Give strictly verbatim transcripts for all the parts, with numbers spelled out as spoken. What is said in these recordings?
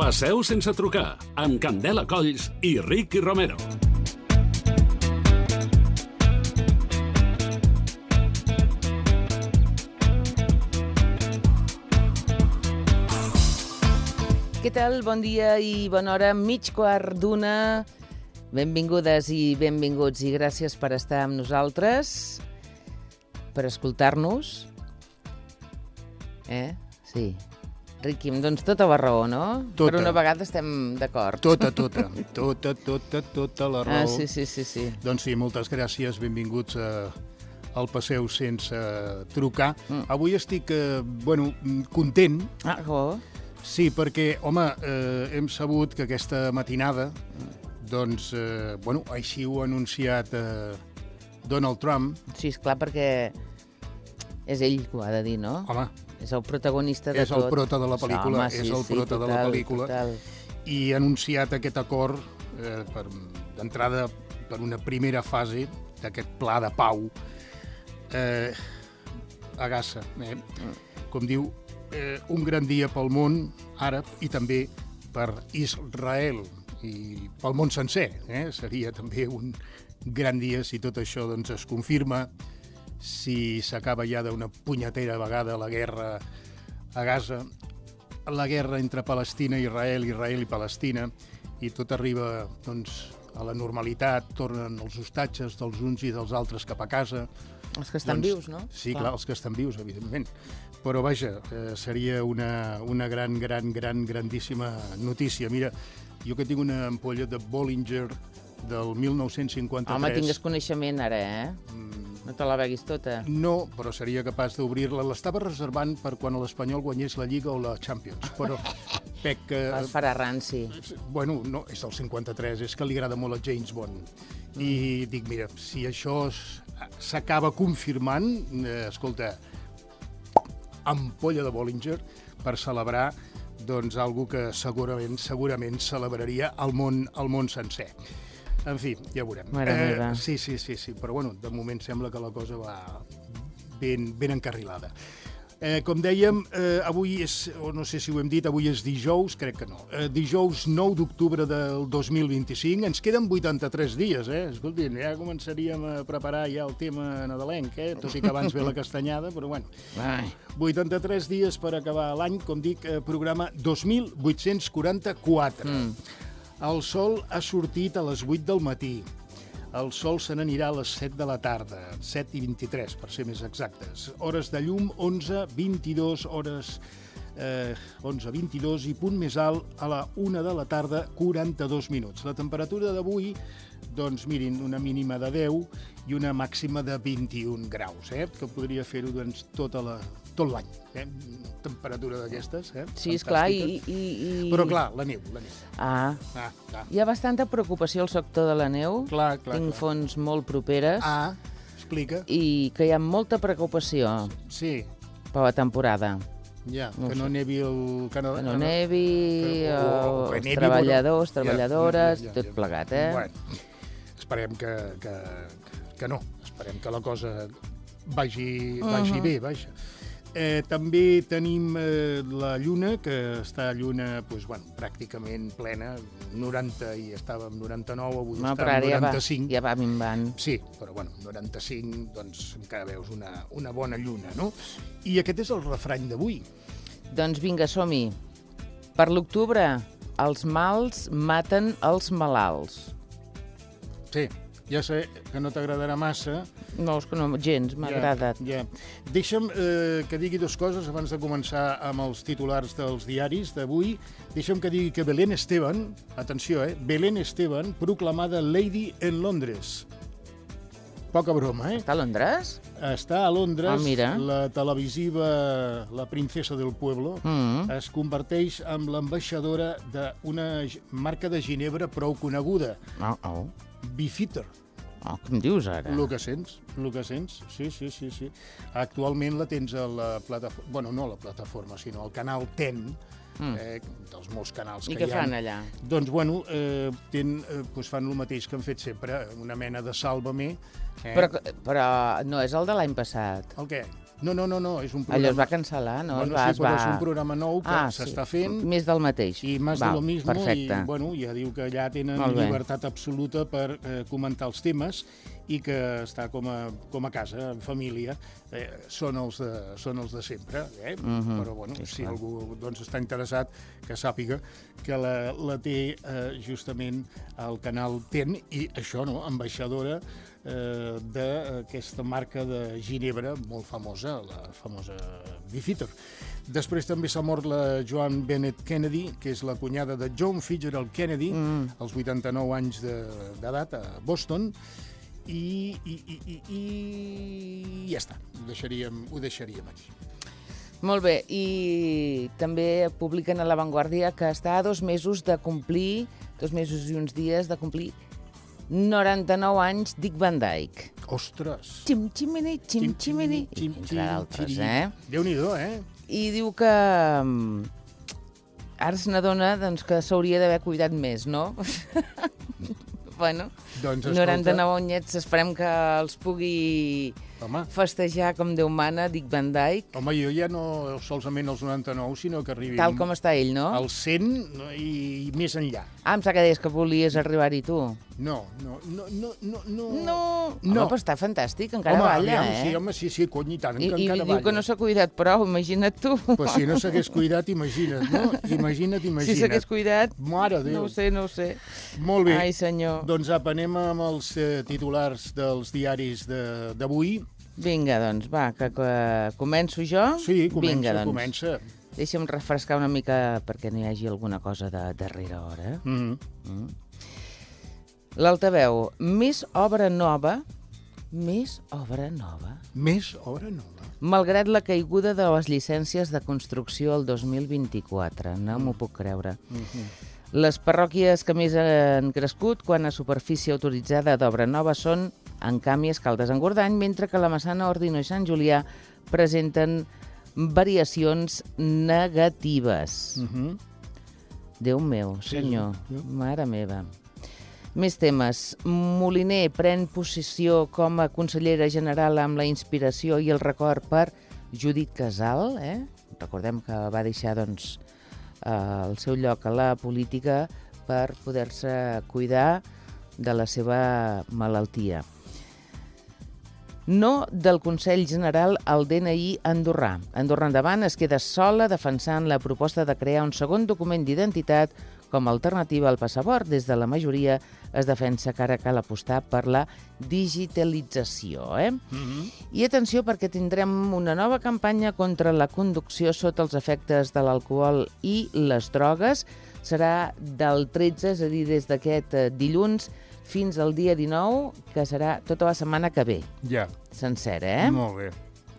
Passeu sense trucar, amb Candela Colls i Ricky Romero. Què tal? Bon dia i bona hora. Mig quart d'una. Benvingudes i benvinguts i gràcies per estar amb nosaltres, per escoltar-nos. Eh? Sí. Riqui, em dones tota la raó, no? Tota. Per una vegada estem d'acord. Tota, tota. Tota, tota, tota la raó. Ah, sí, sí, sí, sí. Doncs sí, moltes gràcies. Benvinguts a, al Passeu sense trucar. Mm. Avui estic, eh, bueno, content. Ah, oh. Sí, perquè, home, eh, hem sabut que aquesta matinada, doncs, eh, bueno, així ho ha anunciat eh, Donald Trump. Sí, esclar, perquè és ell que ho ha de dir, no? Home, és el protagonista de és tot. És el prota de la pel·lícula, Home, sí, és el sí, prota total, de la pel·lícula. Total. I ha anunciat aquest acord eh, per, d'entrada per una primera fase d'aquest pla de pau eh, a Gaza. Eh? Com diu, eh, un gran dia pel món àrab i també per Israel i pel món sencer. Eh? Seria també un gran dia si tot això doncs, es confirma, si s'acaba ja d'una punyetera vegada la guerra a Gaza, la guerra entre Palestina i Israel, Israel i Palestina, i tot arriba doncs, a la normalitat, tornen els hostatges dels uns i dels altres cap a casa. Els que estan doncs, vius, no? Sí, clar. clar, els que estan vius, evidentment. Però, vaja, eh, seria una, una gran, gran, gran, grandíssima notícia. Mira, jo que tinc una ampolla de Bollinger del mil nou-cents cinquanta-tres... Home, tingues coneixement ara, eh? Mm. No te la beguis tota. No, però seria capaç d'obrir-la. L'estava reservant per quan l'Espanyol guanyés la Lliga o la Champions, però pec que... Es farà ranci. Bueno, no, és del cinquanta-tres, és que li agrada molt a James Bond. I dic, mira, si això s'acaba confirmant, eh, escolta, ampolla de Bollinger per celebrar doncs algo que segurament segurament celebraria el món el món sencer. En fi, ja veurem. Eh, sí, sí, sí, sí, però bueno, de moment sembla que la cosa va ben, ben encarrilada. Eh, com dèiem, eh, avui és, o no sé si ho hem dit, avui és dijous, crec que no, eh, dijous nou d'octubre del dos mil vint-i-cinc, ens queden vuitanta-tres dies, eh? Escolti, ja començaríem a preparar ja el tema nadalenc, eh? Tot i que abans ve la castanyada, però bueno. Ai. vuitanta-tres dies per acabar l'any, com dic, eh, programa dos mil vuit-cents quaranta-quatre. Mm. El sol ha sortit a les vuit del matí. El sol se n'anirà a les set de la tarda, set i vint-i-tres, per ser més exactes. Hores de llum, onze, vint-i-dos, hores eh, onze, vint-i-dos i punt més alt a la una de la tarda, quaranta-dos minuts. La temperatura d'avui, doncs mirin, una mínima de deu i una màxima de vint-i-un graus, eh? Que podria fer-ho doncs, tota la, tot l'any, eh? Temperatura d'aquestes, eh? Sí, esclar, i, i, i... Però clar, la neu, la neu. Ah. Ah, clar. Hi ha bastanta preocupació al sector de la neu. Clar, clar, Tinc clar. fonts molt properes. Ah, explica. I que hi ha molta preocupació Sí. per la temporada. Ja, No que sé. no nevi el... Que no, Que no nevi, que- o- o que els nevi, treballadors, bueno, treballadores, ja, ja, ja, tot ja. plegat, eh? Bueno, esperem que, que, que no, esperem que la cosa vagi, vagi Uh-huh. bé, vaja. Eh, també tenim eh, la lluna, que està lluna doncs, bueno, pràcticament plena, noranta i estàvem noranta-nou, avui No, està però ara ja va, noranta-cinc. ja va minvant. Sí, però bueno, noranta-cinc, doncs encara veus una, una bona lluna, no? I aquest és el refrany d'avui. Doncs vinga, som-hi. Per l'octubre, els mals maten els malalts. Sí, ja sé que no t'agradarà massa. No, és que no, gens, m'ha Ja, agradat. Ja. Deixa'm eh, que digui dues coses abans de començar amb els titulars dels diaris d'avui. Deixa'm que digui que Belén Esteban, atenció, eh, Belén Esteban, proclamada Lady en Londres. Poca broma, eh? Està a Londres? Està a Londres, Ah, mira. la televisiva La princesa del pueblo Mm. es converteix en l'ambaixadora d'una marca de ginebra prou coneguda, Oh, oh. Beefeater. Oh, què em dius ara? El que sents, el que sents, sí, sí, sí, sí. Actualment la tens a la plataforma, bueno, no a la plataforma, sinó al canal Ten, mm. eh, dels molts canals I que què hi ha. fan allà? Doncs, bueno, eh, ten, eh, doncs fan el mateix que han fet sempre, una mena de Sálvame. Eh? Però, però no és el de l'any passat. El què? No, no, no, no, és un programa... Allò es va cancel·lar, no? Bueno, va, sí, però va... és un programa nou que ah, s'està sí. fent. Més del mateix. I més Val, de lo mismo, perfecte. i bueno, ja diu que allà tenen llibertat absoluta per eh, comentar els temes i que està com a, com a casa, en família, eh, són, els de, són els de sempre. Eh? Mm-hmm. Però bueno, sí, si clar. algú doncs, està interessat, que sàpiga que la, la té eh, justament al canal T E N i això, no?, ambaixadora eh, d'aquesta marca de Ginebra molt famosa, la famosa Beefeater. Després també s'ha mort la Joan Bennett Kennedy, que és la cunyada de John Fitzgerald Kennedy, mm. als vuitanta-nou anys d'edat a Boston, i, i, i, i, i ja està, ho deixaríem, ho deixaríem aquí. Molt bé, i també publiquen a La Vanguardia que està a dos mesos de complir, dos mesos i uns dies de complir noranta-nou anys Dick Van Dyke. Ostres! Xim-ximini, xim-ximini, i entre d'altres, eh? Déu-n'hi-do, eh? I diu que ara se n'adona doncs, que s'hauria d'haver cuidat més, no? Bueno, doncs, noranta-nou anyets, esperem que els pugui Home. festejar com Déu mana, Dick Van Dyke. Home, jo ja no solament als noranta-nou, sinó que arribin... Tal com està ell, no? Als cent i, i més enllà. Ah, em sap que deies que volies arribar-hi tu. No, no, no, no, no... No, no. no. Home, però està fantàstic, encara home, balla, aviam, eh? Sí, home, sí, sí, cony, i tant, I, que i encara diu balla. que no s'ha cuidat prou, imagina't tu. Però si no s'hagués cuidat, imagina't, no? Imagina't, imagina't. Si s'hagués cuidat, Mare Déu. no ho sé, no ho sé. Molt bé. Ai, senyor. Doncs apa, anem amb els eh, titulars dels diaris d'avui. Vinga, doncs, va, que, que començo jo? Sí, comença, Vinga, doncs. comença. Deixa'm refrescar una mica perquè no hi hagi alguna cosa de darrera hora. Mm -hmm. Mm. L'Altaveu, més obra nova, més obra nova. Més obra nova. Malgrat la caiguda de les llicències de construcció el dos mil vint-i-quatre, no m'ho puc creure. Mm -hmm. Les parròquies que més han crescut quan a superfície autoritzada d'obra nova són Encàmies, Caldes en Gordany, mentre que la Massana, Ordino i Sant Julià presenten variacions negatives. Mm -hmm. Déu meu, senyor, Sí, sí. mare meva. Més temes. Moliner pren possessió com a consellera general amb la inspiració i el record per Judit Casal. Eh? Recordem que va deixar doncs, eh, el seu lloc a la política per poder-se cuidar de la seva malaltia. No del Consell General al D N I andorrà. Andorra Endavant es queda sola defensant la proposta de crear un segon document d'identitat com a alternativa al passaport. Des de la majoria es defensa que ara cal apostar per la digitalització. Eh? Mm-hmm. I atenció perquè tindrem una nova campanya contra la conducció sota els efectes de l'alcohol i les drogues. Serà del tretze, és a dir, des d'aquest dilluns fins al dia dinou, que serà tota la setmana que ve. Ja. Sencera, eh? Molt bé.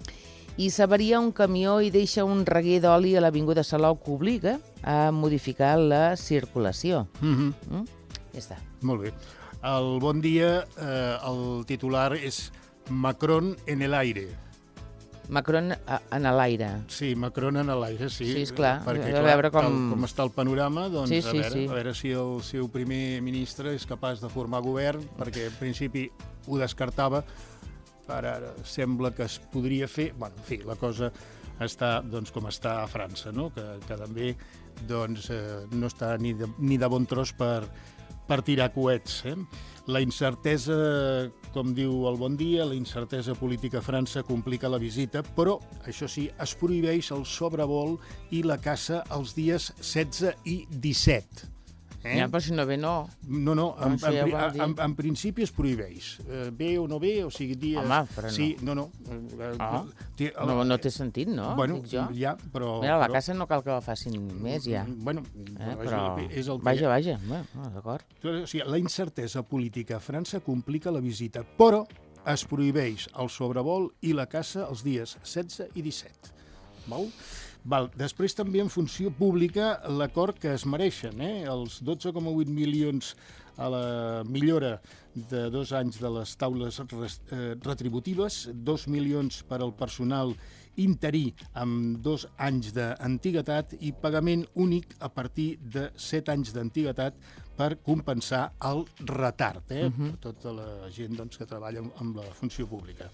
I s'avaria un camió i deixa un reguer d'oli a l'Avinguda Salou que obliga a modificar la circulació. Mm-hmm. Mm? Ja està. Molt bé. El bon dia, eh, el titular és Macron en el aire. Macron a, en l'aire. Sí, Macron en l'aire, sí. Sí, esclar. Perquè, A clar, veure com- tal com està el panorama, doncs Sí, a, sí, veure, sí. a veure si el seu primer ministre és capaç de formar govern, perquè en principi ho descartava, ara sembla que es podria fer. Bueno, en fi, la cosa està doncs, com està a França, no? que, que també doncs, eh, no està ni de, ni de bon tros per, per tirar coets. Eh? La incertesa, com diu el Bon Dia, la incertesa política a França complica la visita, però, això sí, es prohibeix el sobrevol i la caça els dies setze i disset. Eh? Ja, però si no ve, no. No, no, en, Això ja en, vol dir. en, en principi es prohibeix. Eh, Ve o no ve, o sigui, dies... Home, però no. Sí, no, no. Eh, Ah. té- No, no té sentit, no? Bueno, Dic jo. ja, però... Mira, la però, caça no cal que la facin més, ja. Bueno, Eh, però... és el que... Vaja, vaja. Bueno, d'acord. O sigui, la incertesa política a França complica la visita, però es prohibeix el sobrevol i la caça els dies setze i disset. Val? Val. Després també en funció pública l'acord que es mereixen, eh? Els dotze coma vuit milions a la millora de dos anys de les taules retributives, dos milions per al personal interí amb dos anys d'antiguitat i pagament únic a partir de set anys d'antiguitat per compensar el retard, eh? Uh-huh. Per tota la gent doncs, que treballa amb la funció pública.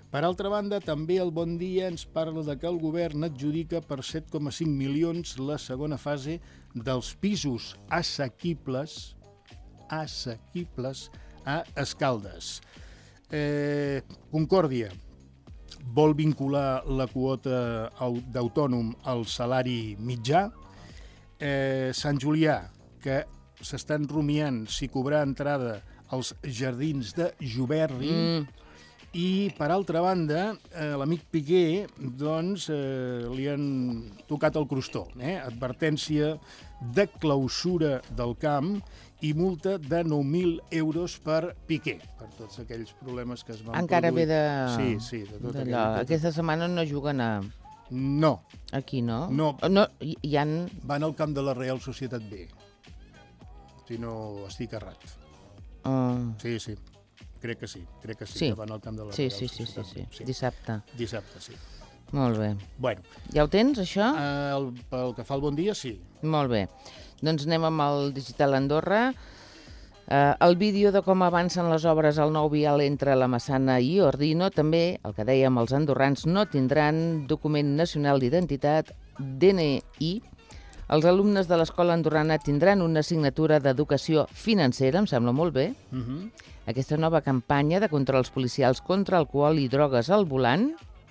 Per altra banda, també el Bon Dia ens parla de que el govern adjudica per set coma cinc milions la segona fase dels pisos assequibles, assequibles a Escaldes. Eh, Concòrdia vol vincular la quota d'autònom al salari mitjà. Eh, Sant Julià, que s'estan rumiant si cobrar entrada als jardins de Juberri. Mm. I, per altra banda, eh, l'amic Piqué, doncs, eh, li han tocat el crostó. Eh? Advertència de clausura del camp i multa de nou mil euros per Piqué, per tots aquells problemes que es van Encara produir. ve de... Sí, sí, de tot aquell... Tot... Aquesta setmana no juguen a... No. Aquí, no? No. no hi, hi han... Van al camp de la Real Societat B. Si no estic errat. Uh... Sí, sí. Crec que sí, crec que sí, sí. que van al camp de la sí, Real sí, sí, Societat sí, sí, B. sí. Dissabte. Dissabte, sí. Molt bé. Bueno. Ja ho tens, això? Uh, el, pel que fa al Bon Dia, sí. Molt bé. Doncs anem amb el Digital Andorra. Uh, el vídeo de com avancen les obres al nou vial entre la Massana i Ordino. També, el que dèiem, els andorrans no tindran document nacional d'identitat, D N I. Els alumnes de l'escola andorrana tindran una assignatura d'educació financera, em sembla molt bé. Uh -huh. Aquesta nova campanya de controls policials contra alcohol i drogues al volant.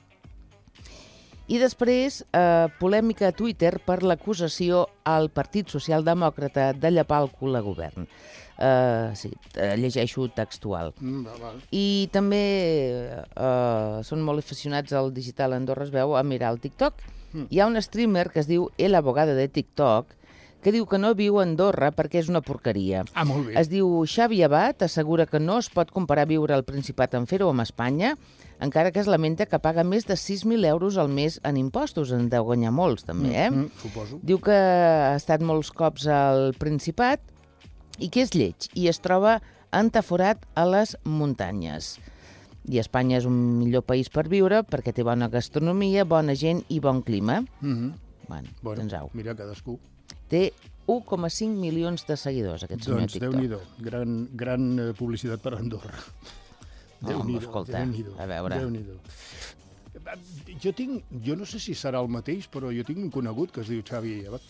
I després, eh, polèmica a Twitter per l'acusació al Partit Socialdemòcrata de llepar el cul a govern. Eh, sí, llegeixo textual. Mm, va, va. I també eh, són molt aficionats al Digital Andorra, es veu, a mirar el TikTok. Mm. Hi ha un streamer que es diu El Abogado de TikTok, que diu que no viu a Andorra perquè és una porqueria. Ah, molt bé. Es diu Xavi Abad, assegura que no es pot comparar viure al Principat en fer-ho amb Espanya, encara que es lamenta que paga més de sis mil euros al mes en impostos. En deu guanyar molts, també, eh? Mm, mm, suposo. Diu que ha estat molts cops al Principat i que és lleig i es troba entaforat a les muntanyes. I Espanya és un millor país per viure perquè té bona gastronomia, bona gent i bon clima. Mm-hmm. Bueno, bueno, doncs au. Mira, cadascú. Té un coma cinc milions de seguidors, aquest senyor doncs, TikTok. Doncs, Déu-n'hi-do. Gran, gran eh, publicitat per Andorra. Home, escolta, a veure. Déu-n'hi-do. Jo tinc, jo no sé si serà el mateix, però jo tinc un conegut que es diu Xavi Abad.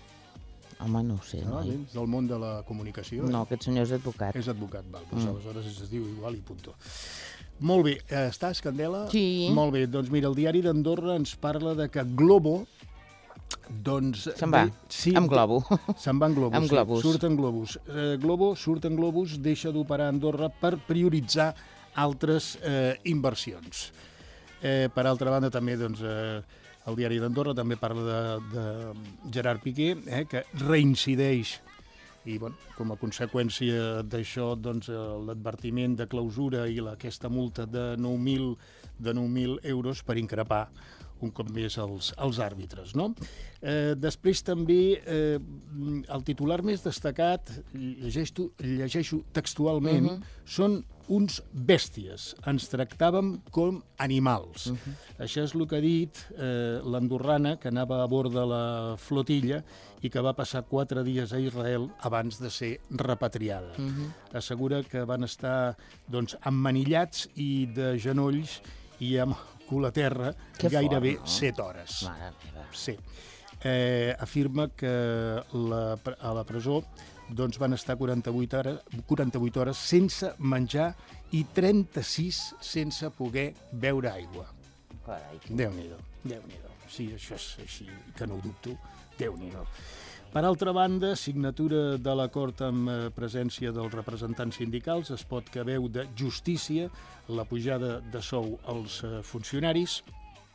Home, no ho sé, no? noi. És del món de la comunicació. No, eh? aquest senyor és advocat. És advocat, val. Doncs Mm. aleshores es diu igual i punto. Molt bé, eh, estàs, Candela? Sí. Molt bé, doncs mira, el diari d'Andorra ens parla de que Globo, doncs... Se'n va, de, sí, amb globo. Se'n va en globus, Amb sí, globus. surt en globus. Eh, Globo surt en globus, deixa d'operar a Andorra per prioritzar altres eh, inversions. Eh, per altra banda, també, doncs, eh, el diari d'Andorra també parla de, de Gerard Piqué, eh, que reincideix i, bueno, com a conseqüència d'això, doncs, l'advertiment de clausura i la, aquesta multa de nou mil de nou mil euros per increpar un cop més els, els àrbitres, no? Eh, després també eh, el titular més destacat, llegeixo, llegeixo textualment, uh -huh. són uns bèsties, ens tractàvem com animals. Uh -huh. Això és el que ha dit eh, l'andorrana, que anava a bord de la flotilla i que va passar quatre dies a Israel abans de ser repatriada. Uh -huh. Assegura que van estar, doncs, emmanillats i de genolls i amb cul a terra que gairebé fort, no? set hores. Mare meva. Sí. Eh, afirma que la, a la presó doncs van estar quaranta-vuit hores, quaranta-vuit hores sense menjar i trenta-sis sense poder beure aigua. Carai. Déu-n'hi-do, Déu-n'hi-do. Sí, això és així, que no ho dubto. Déu-n'hi-do. Per altra banda, signatura de l'acord amb eh, presència dels representants sindicals, es pot que veu de justícia la pujada de sou als eh, funcionaris.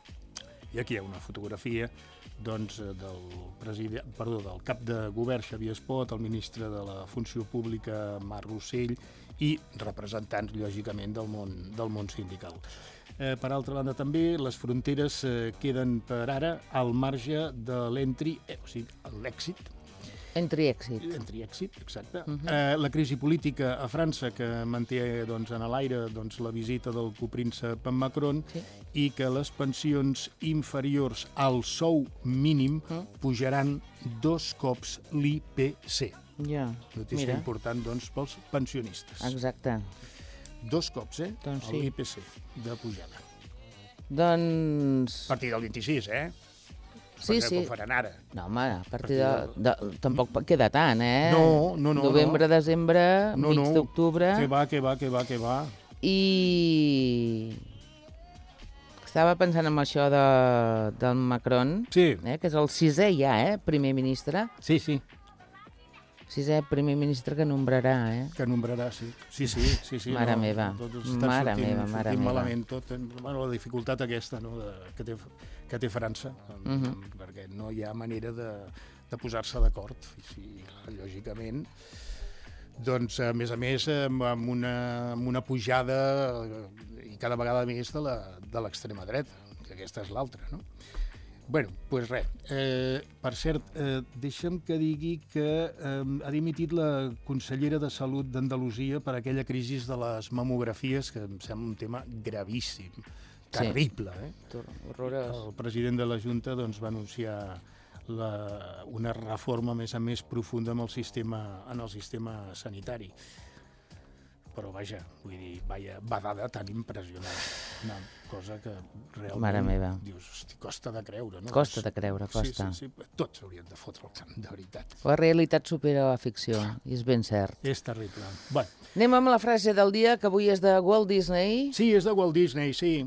I aquí hi ha una fotografia doncs, del, president, perdó, del cap de govern Xavier Espot, el ministre de la Funció Pública Marc Rossell i representants, lògicament, del món, del món sindical. Eh, per altra banda, també, les fronteres eh, queden per ara al marge de l'entri, eh, o sigui, l'èxit. Entri èxit. Entri èxit, exacte. Uh -huh. eh, la crisi política a França, que manté doncs, en l'aire doncs, la visita del copríncep Macron, sí. I que les pensions inferiors al sou mínim uh -huh. pujaran dos cops l'I P C. Ja, Notícia mira. important, doncs, pels pensionistes. Exacte. Dos cops, eh? Doncs sí. L'I P C de pujada. Doncs... A partir del vint-i-sis, eh? Sí, Perquè sí. ho faran ara. No, home, a partir de... de... Tampoc queda tant, eh? No, no, no. Novembre, no. desembre, No, mig no. d'octubre... Que va, que va, que va, que va. I... Estava pensant en això de, del Macron, Sí. eh, que és el sisè ja, eh, primer ministre. Sí, sí. Sisè primer ministre que nombrarà, eh? Que nombrarà, sí. Sí, sí, sí. sí Mare no, meva. Tot està Mare sortint, meva, mare sortint meva. malament tot. Bueno, la dificultat aquesta, no?, de, que, té, que té França, Uh -huh. perquè no hi ha manera de, de posar-se d'acord. I sí, lògicament, doncs, a més a més, amb amb una, amb una pujada eh, i cada vegada més de la- de l'extrema dreta, que aquesta és l'altra, no? Bueno, doncs pues res. Eh, per cert, eh, deixa'm que digui que eh, ha dimitit la consellera de Salut d'Andalusia per aquella crisi de les mamografies, que em sembla un tema gravíssim, terrible. Eh? Horrorós. El president de la Junta doncs, va anunciar la, una reforma més a més profunda en el sistema, en el sistema sanitari. Però vaja, vull dir, vaya badada tan impressionant. Una cosa que realment... Mare meva. Dius, hosti, costa de creure, no? Costa de creure, costa. Sí, sí, sí. Tots s'haurien de fotre el camp, de veritat. La realitat supera la ficció, i és ben cert. És terrible. Bueno, Anem amb la frase del dia, que avui és de Walt Disney. sí, és de Walt Disney, sí.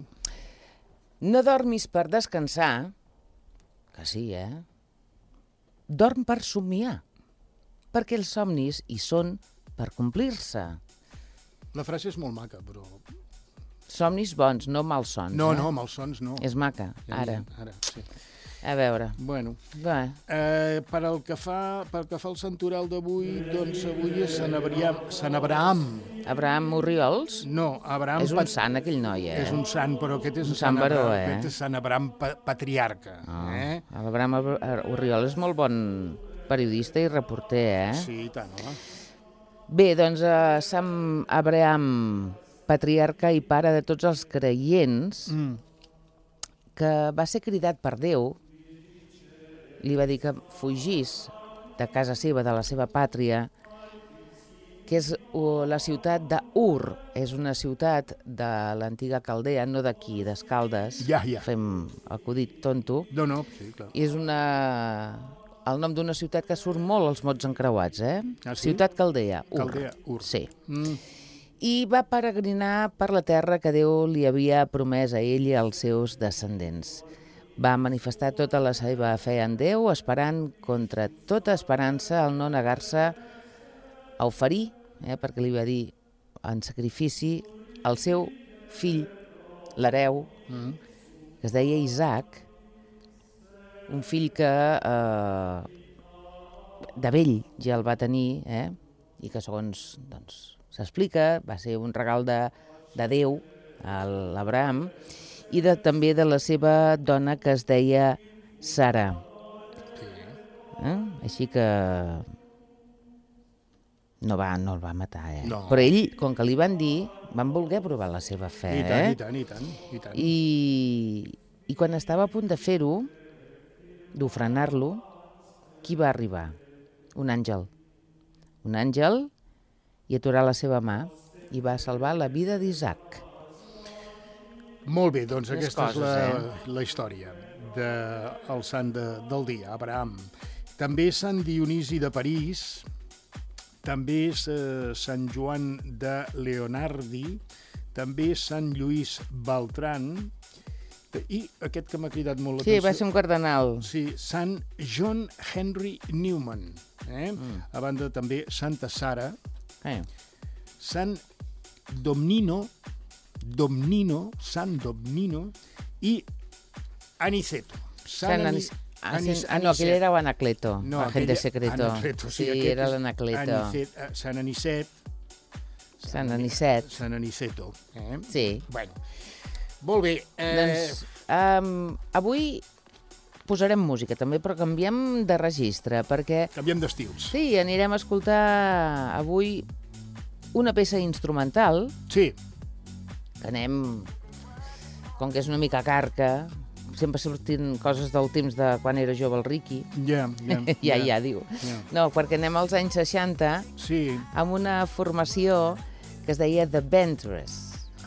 No dormis per descansar, que sí, eh? Dorm per somniar, perquè els somnis hi són per complir-se. La frase és molt maca, però... Somnis bons, no malsons. No, eh? no, malsons no. És maca, Ja ara. n'hi ha, Ara, sí. A veure, Bueno, va. eh, per al que fa, pel que fa al santoral d'avui, doncs avui és Sant Abraham. Sant Abraham. Abraham Orriols? No, Abraham... És un Pat- sant, aquell noi, eh? És un sant, però aquest és Un sant Sant baró, Abraham, eh? aquest és Sant Abraham pa patriarca. Ah, Eh? L'Abraham Orriols és molt bon periodista i reporter, eh? Sí, i tant, home. Bé, doncs eh, Sant Abraham, patriarca i pare de tots els creients, Mm. que va ser cridat per Déu, li va dir que fugís de casa seva, de la seva pàtria, que és uh, la ciutat d'Ur. És una ciutat de l'antiga Caldea, no d'aquí, d'Escaldes. Ja, ja. Fem acudit tonto. No, no, sí, clar. I és una... el nom d'una ciutat que surt molt als mots encreuats, eh? Ah, sí? Ciutat Caldea, Ur. Caldea, Ur. Sí. Mm. I va peregrinar per la terra que Déu li havia promès a ell i als seus descendents. Va manifestar tota la seva fe en Déu, esperant contra tota esperança el no negar-se a oferir, eh, perquè li va dir en sacrifici, el seu fill, l'hereu, Mm. que es deia Isaac, un fill que eh, de vell ja el va tenir, eh, i que segons doncs, s'explica, va ser un regal de, de Déu a l'Abraham, i de, també de la seva dona que es deia Sara. Eh? Així que no, va, no el va matar, eh? No. Però ell, com que li van dir, van voler provar la seva fe, I tant, eh? i tant, i tant, i tant. I, I quan estava a punt de fer-ho, d'ofrenar-lo, qui va arribar? Un àngel. Un àngel i aturar la seva mà i va salvar la vida d'Isaac. Molt bé, doncs Les aquesta coses, és la, eh? la història del sant de, del dia, Abraham. També Sant Dionisi de París, també és eh, Sant Joan de Leonardi, també és Sant Lluís Beltran, i aquest que m'ha cridat molt Sí, l'atenció... va ser un cardenal. Sí, Sant John Henry Newman. Eh? Mm. A banda també Santa Sara, Eh. Sant Domnino, Domnino, Sant Domnino i Aniceto. Sant Ani- Anis- Ah, Anis- sí, ah, no, aquell Anicet. era Anacleto, No, agente aquella- secreto. Anacleto, sí, sí aquest era és l'Anacleto. Anicet, eh, Sant Anicet. Sant Anicet. Sant Aniceto. Eh? Sí. Bueno, molt bé. Eh, Doncs um, avui posarem música també, però canviem de registre, perquè Canviem d'estils. sí, anirem a escoltar avui una peça instrumental, Sí, que anem, com que és una mica carca, sempre sortint coses del temps de quan era jove el Riqui, ja, ja. ja, ja, diu. ja. No, perquè anem als anys seixanta Sí. amb una formació que es deia The Ventress.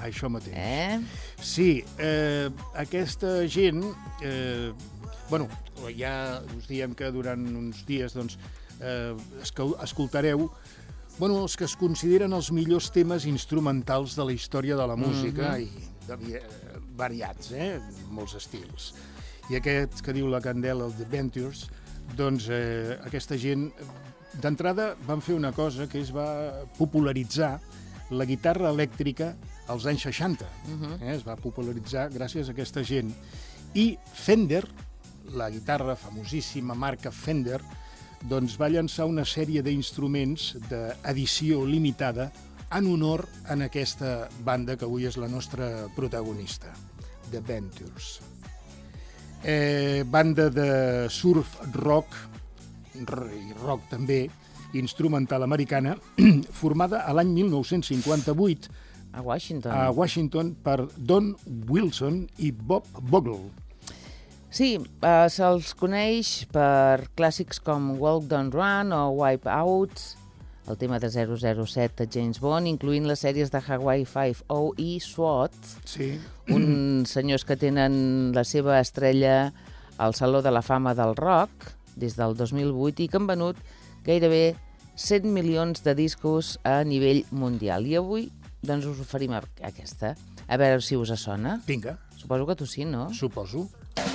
això mateix. Eh? Sí, eh, aquesta gent... Eh, bueno, ja us diem que durant uns dies doncs, eh, escoltareu bueno, els que es consideren els millors temes instrumentals de la història de la música mm-hmm. i de, eh, variats, eh? Molts estils. I aquest que diu la Candela, el The Ventures, doncs eh, aquesta gent d'entrada van fer una cosa que es va popularitzar la guitarra elèctrica als anys seixanta. Uh-huh. eh? Es va popularitzar gràcies a aquesta gent. I Fender, la guitarra famosíssima marca Fender, doncs va llançar una sèrie d'instruments d'edició limitada en honor a aquesta banda que avui és la nostra protagonista, The Ventures. Eh, banda de surf rock, i rock també, instrumental americana, formada a l'any mil nou-cents cinquanta-vuit a Washington. a Washington per Don Wilson i Bob Bogle. Sí, eh, se'ls coneix per clàssics com Walk Don't Run o Wipe Out, el tema de zero zero set de James Bond, incloent les sèries de Hawaii Five-O i SWAT, sí. uns senyors que tenen la seva estrella al Saló de la Fama del Rock des del dos mil vuit i que han venut gairebé cent milions de discos a nivell mundial. I avui doncs, us oferim aquesta. A veure si us sona. Vinga. Suposo que tu sí, no? Suposo.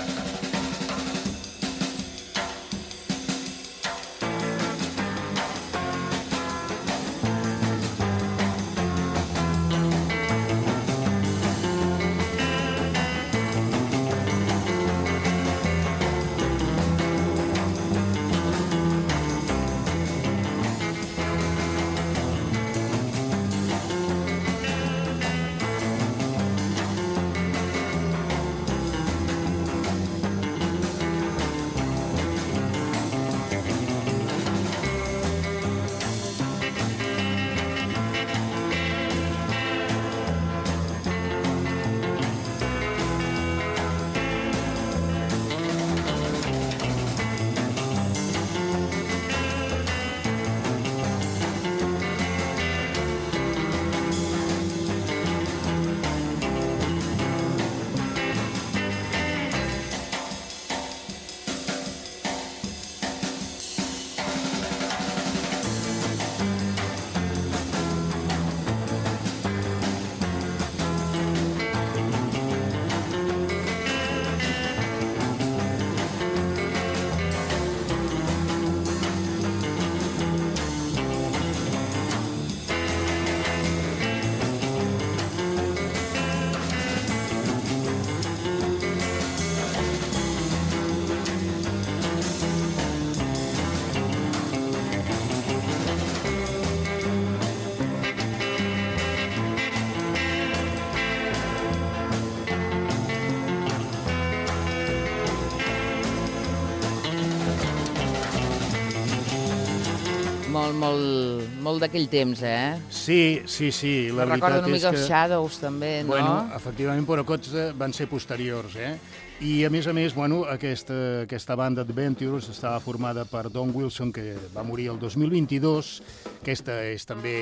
Molt, molt, molt d'aquell temps, eh? Sí, sí, sí. La veritat recorda una mica és que... els Shadows, també, no? Bueno, efectivament, però aquests van ser posteriors, eh? I, a més a més, bueno, aquesta, aquesta banda The Ventures estava formada per Don Wilson, que va morir el dos mil vint-i-dos. Aquesta és també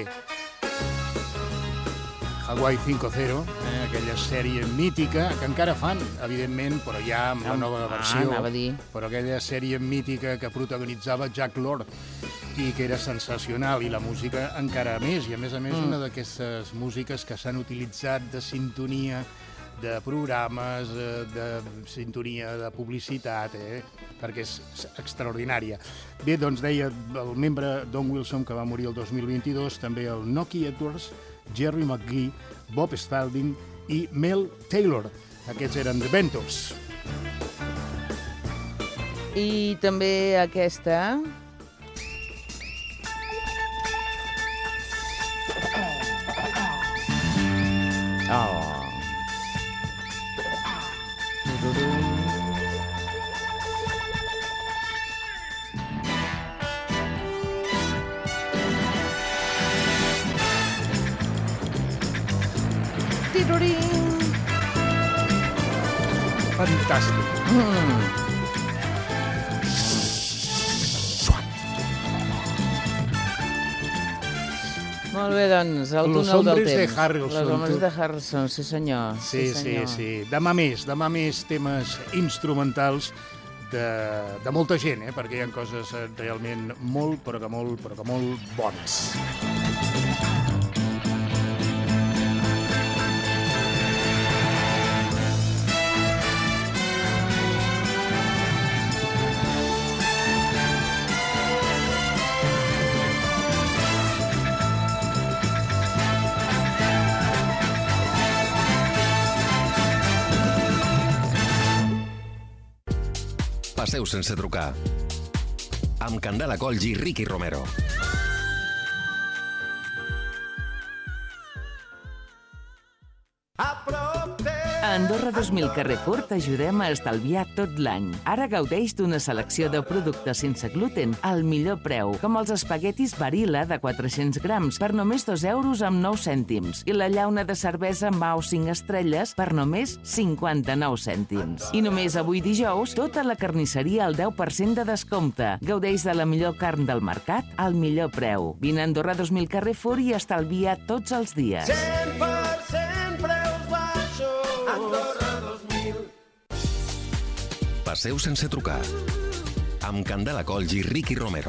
Hawaii Five-O, eh? Aquella sèrie mítica, que encara fan, evidentment, però ja amb la nova versió. Ah, anava a dir. Però aquella sèrie mítica que protagonitzava Jack Lord i que era sensacional, i la música encara més, i a més a més mm. una d'aquestes músiques que s'han utilitzat de sintonia de programes, de sintonia de publicitat, eh? Perquè és extraordinària. Bé, doncs deia el membre Don Wilson, que va morir el dos mil vint-i-dos, també el Noki Edwards, Jerry McGee, Bob Spalding i Mel Taylor. Aquests eren The Ventures. I també aquesta... Oh. Tirurín. Fantàstic. Mm. Molt bé, doncs, el Los túnel del hombres de temps. Harrelson, Los hombres tu. de Harrelson, sí senyor. Sí, sí, senyor. sí. Demà més, demà més temes instrumentals de, de molta gent, eh? Perquè hi ha coses eh, realment molt, però que molt, però que molt bones. Passeu sense trucar. Amb Candela Colls i Ricky Romero. A Andorra dos mil Carrefour t'ajudem a estalviar tot l'any. Ara gaudeix d'una selecció de productes sense gluten al millor preu, com els espaguetis Barilla de quatre-cents grams per només dos euros amb nou cèntims i la llauna de cervesa Mau cinc estrelles per només cinquanta-nou cèntims. I només avui dijous, tota la carnisseria al deu per cent de descompte. Gaudeix de la millor carn del mercat al millor preu. Vine a Andorra dos mil Carrefour i estalvia tots els dies. cent per cent preus baixos. Andorra dos mil. Passeu sense trucar. Amb Candela Colls i Ricky Romero.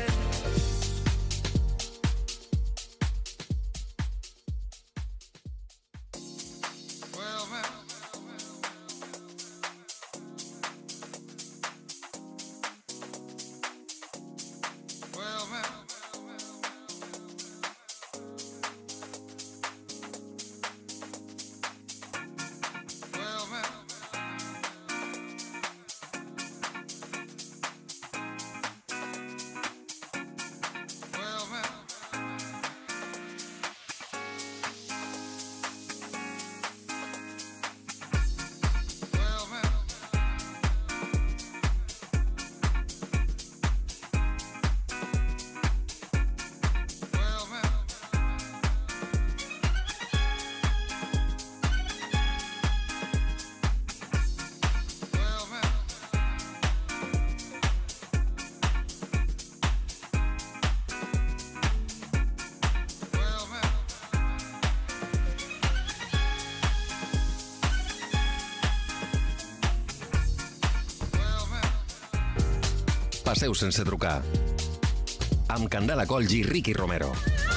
Passeu sense trucar. Amb Candela Colls i Ricky Romero.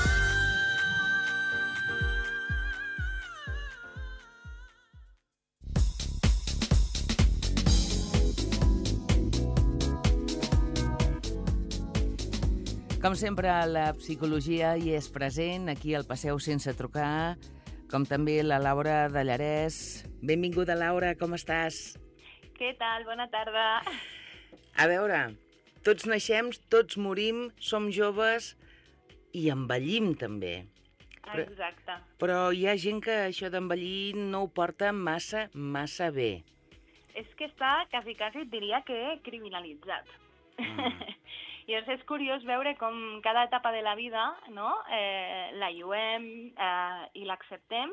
Com sempre, la psicologia hi és present, aquí al Passeu sense trucar, com també la Laura de Llarès. Benvinguda, Laura, com estàs? Què tal? Bona tarda. A veure, tots naixem, tots morim, som joves i envellim també. Però, Exacte. però hi ha gent que això d'envellir no ho porta massa, massa bé. És que està, quasi, quasi, diria que criminalitzat. Mm. I és curiós veure com cada etapa de la vida, no?, eh, la lluem eh, i l'acceptem,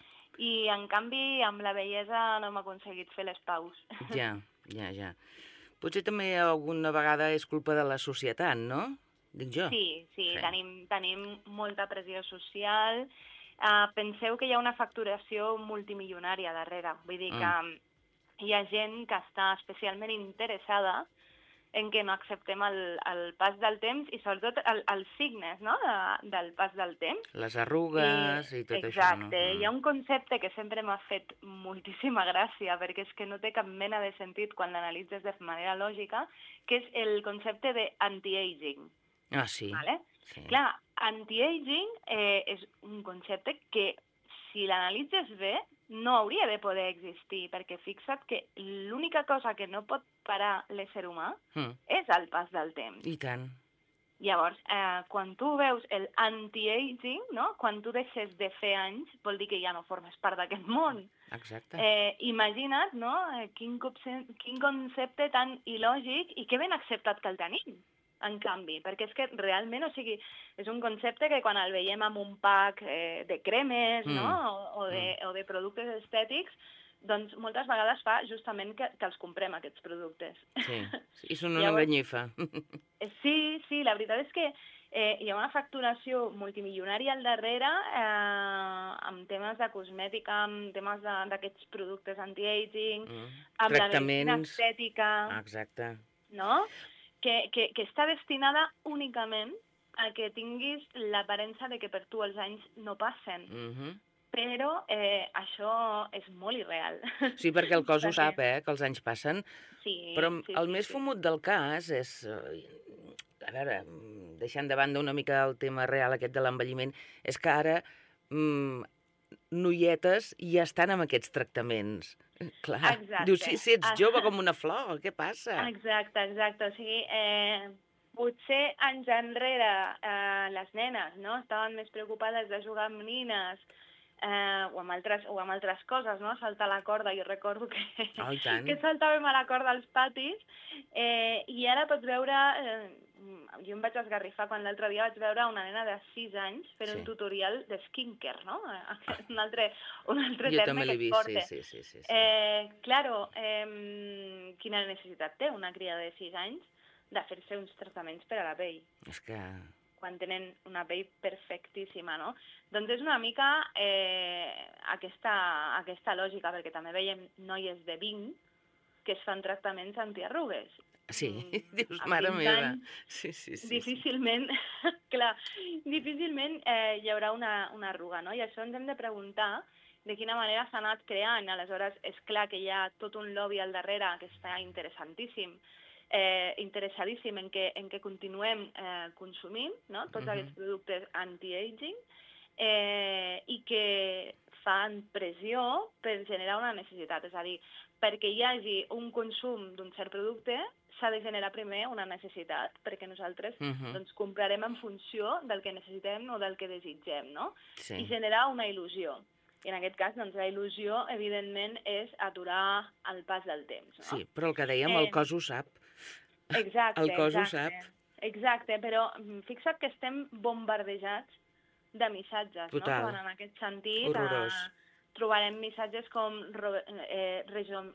i en canvi amb la bellesa no hem aconseguit fer les paus. Ja, ja, ja. Potser també alguna vegada és culpa de la societat, no? Dic jo. Sí, sí, Sí. Tenim, tenim molta pressió social. Uh, penseu que hi ha una facturació multimilionària darrere. Vull dir que Mm. hi ha gent que està especialment interessada en què no acceptem el, el pas del temps i sobretot el, els signes, no?, de, del pas del temps. Les arrugues i, i tot Exacte. això, no? Hi ha un concepte que sempre m'ha fet moltíssima gràcia, perquè és que no té cap mena de sentit quan l'analitzes de manera lògica, que és el concepte de anti-aging. Ah, sí? Vale? Sí. Clar, anti-aging eh, és un concepte que, si l'analitzes bé, no hauria de poder existir, perquè fixa't que l'única cosa que no pot parar l'ésser humà Mm. és el pas del temps. I tant. Llavors, eh, quan tu veus el anti-aging, no?, quan tu deixes de fer anys, vol dir que ja no formes part d'aquest món. Exacte. Eh, imagina't, no?, eh, quin, concepte, quin concepte tan il·lògic i que ben acceptat que el tenim, en canvi, perquè és que realment, o sigui, és un concepte que quan el veiem amb un pack eh, de cremes, Mm. no?, o, o, de, o de productes estètics, doncs moltes vegades fa justament que, que els comprem, aquests productes. Sí, i són una Llavors- enganyifa. Eh, Sí, sí, la veritat és que Eh, hi ha una facturació multimilionària al darrere eh, amb temes de cosmètica, amb temes d'aquests productes anti-aging, mm. amb Tractaments... la medicina estètica, exacte. no? Que, que, que està destinada únicament a que tinguis l'aparença de que per tu els anys no passen. Mm-hmm. Però eh, això és molt irreal. Sí, perquè el cos ho sap, eh, que els anys passen. Sí, Però sí, el sí, més sí. fumut del cas és... A veure, deixant de banda una mica el tema real aquest de l'envelliment, és que ara mmm, noietes ja estan amb aquests tractaments. Clar, Exacte. dius, si, si ets jove com una flor, què passa? Exacte, exacte. O sigui, eh, potser anys enrere eh, les nenes no? Estaven més preocupades de jugar amb nines eh, o, amb altres, o amb altres coses, no? Saltar la corda. Jo recordo que, oh, que saltàvem a la corda als patis eh, i ara pots veure... Eh, jo em vaig esgarrifar quan l'altre dia vaig veure una nena de sis anys fer sí. un tutorial de skincare, no? Un altre, un altre jo terme també l'he que vist, sí, sí, sí, sí. Eh, claro, eh, quina necessitat té una cria de sis anys de fer-se uns tractaments per a la pell? És que... Quan tenen una pell perfectíssima, no? Doncs és una mica eh, aquesta, aquesta lògica, perquè també veiem noies de vint que es fan tractaments antiarrugues. Sí, mm, dius, mare meva. Sí, sí, sí, difícilment, sí. clar, difícilment eh, hi haurà una, una arruga, no? I això ens hem de preguntar de quina manera s'ha anat creant. Aleshores, és clar que hi ha tot un lobby al darrere que està interessantíssim, eh, interessadíssim en que, en que continuem eh, consumint, no? Tots uh-huh. aquests productes anti-aging, eh, i que fan pressió per generar una necessitat. És a dir, perquè hi hagi un consum d'un cert producte, s'ha de generar primer una necessitat, perquè nosaltres uh-huh. doncs, comprarem en funció del que necessitem o del que desitgem, no? Sí. I generar una il·lusió. I en aquest cas, doncs, la il·lusió, evidentment, és aturar el pas del temps. No? Sí, però el que dèiem, eh... el cos ho sap. Exacte, el cos exacte. ho sap. Exacte, però fixa't que estem bombardejats de missatges, total. No? Quan en aquest sentit... Horrorós. A... trobarem missatges com eh, rejo,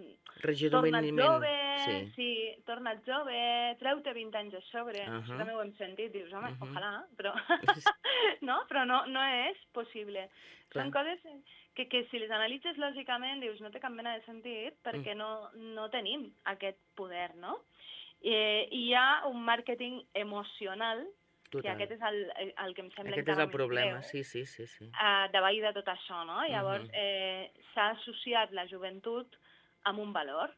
torna't jove, sí. sí, torna't jove, treu-te vint anys a sobre. Uh-huh. Això també ho hem sentit, dius, home, uh-huh. ojalà, però, no? però no, no és possible. Clar. Són coses que, que si les analitzes lògicament dius, no té cap mena de sentit perquè mm. no, no tenim aquest poder, no? Eh, I hi ha un màrqueting emocional. Total. Que aquest és el, el que em sembla aquest encara és el problema, greu, sí, sí, sí. sí. Uh, davall de tot això, no? Llavors, uh-huh. eh, s'ha associat la joventut amb un valor.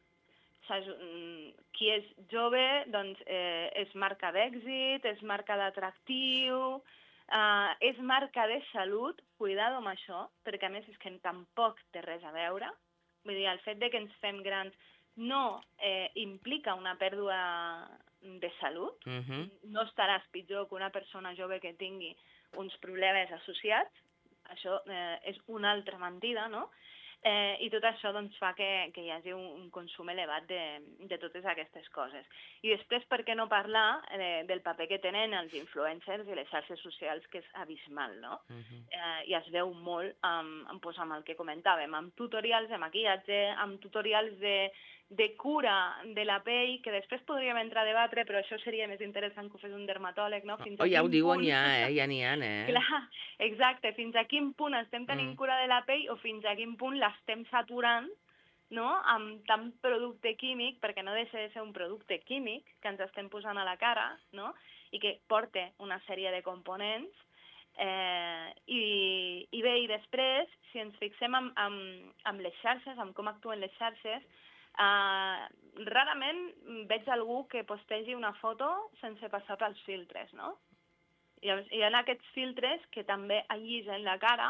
Qui és jove, doncs, eh, és marca d'èxit, és marca d'atractiu, uh, és marca de salut, cuidado amb això, perquè a més és que tampoc té res a veure. Vull dir, el fet de que ens fem grans no eh, implica una pèrdua de salut. Uh-huh. No estaràs pitjor que una persona jove que tingui uns problemes associats. Això eh, és una altra mentida, no? Eh, I tot això doncs, fa que, que hi hagi un, un consum elevat de, de totes aquestes coses. I després, per què no parlar eh, del paper que tenen els influencers i les xarxes socials, que és abismal, no? Uh-huh. eh, I es veu molt amb, amb, doncs, amb el que comentàvem, amb tutorials de maquillatge, amb tutorials de, de cura de la pell, que després podríem entrar a debatre, però això seria més interessant que ho fes un dermatòleg, no? Fins oh, ja ho diuen, punt... ja, eh? Ja n'hi ha, eh? Clar, exacte. Fins a quin punt estem tenint mm. cura de la pell o fins a quin punt l'estem saturant, no?, amb tant producte químic, perquè no deixa de ser un producte químic que ens estem posant a la cara, no?, i que porta una sèrie de components. Eh, i, I bé, i després, si ens fixem amb, amb, amb les xarxes, amb com actuen les xarxes, Uh, rarament veig algú que postegi una foto sense passar pels filtres, no? Hi ha, hi ha aquests filtres que també allisen la cara,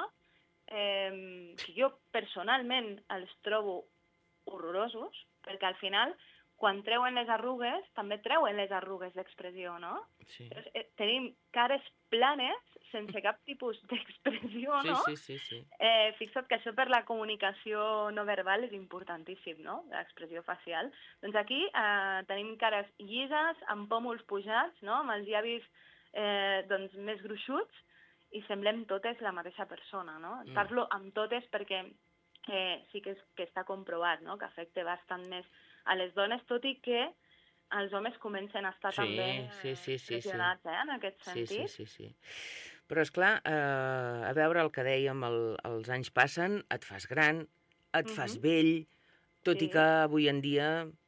eh, que jo personalment els trobo horrorosos, perquè al final, quan treuen les arrugues, també treuen les arrugues d'expressió, no? Sí. Llavors, eh, tenim cares planes, sense cap tipus d'expressió, no? Sí, sí, sí, sí. Eh, fixa't que això per la comunicació no verbal és importantíssim, no?, l'expressió facial. Doncs aquí eh, tenim cares llises, amb pòmuls pujats, no?, amb els llavis eh, doncs, més gruixuts, i semblem totes la mateixa persona, no? Mm. Parlo amb totes perquè eh, sí que, és, que està comprovat, no?, que afecta bastant més a les dones, tot i que els homes comencen a estar Sí, també sí, sí, sí, pressionats, eh, en aquest Sí, sentit. sí, sí, sí. Però, esclar, eh, a veure el que dèiem, el, els anys passen, et fas gran, et Mhm. fas vell, tot i Sí. que avui en dia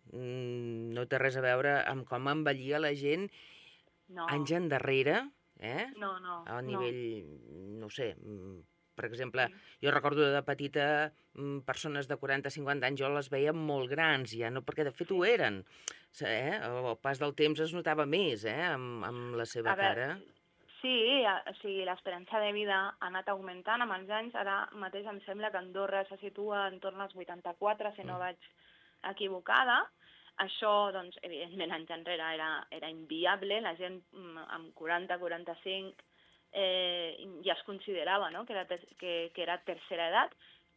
mm, no té res a veure amb com envellia la gent No, anys endarrere, eh? no, no. A no. nivell, no sé, mm, per exemple, Sí. jo recordo de petita mm, persones de quaranta cinquanta anys, jo les veia molt grans ja, no? Perquè de fet ho eren. Eh? El pas del temps es notava més, eh? Amb, amb la seva A veure, cara. Sí, a- o sigui, l'esperança de vida ha anat augmentant amb els anys. Ara mateix em sembla que Andorra se situa en torn als vuitanta-quatre, si no Mm. vaig equivocada. Això, doncs, evidentment, anys enrere era, era inviable. La gent mm, amb quaranta quaranta-cinc eh, ja es considerava, no?, que era, ter que, que era tercera edat.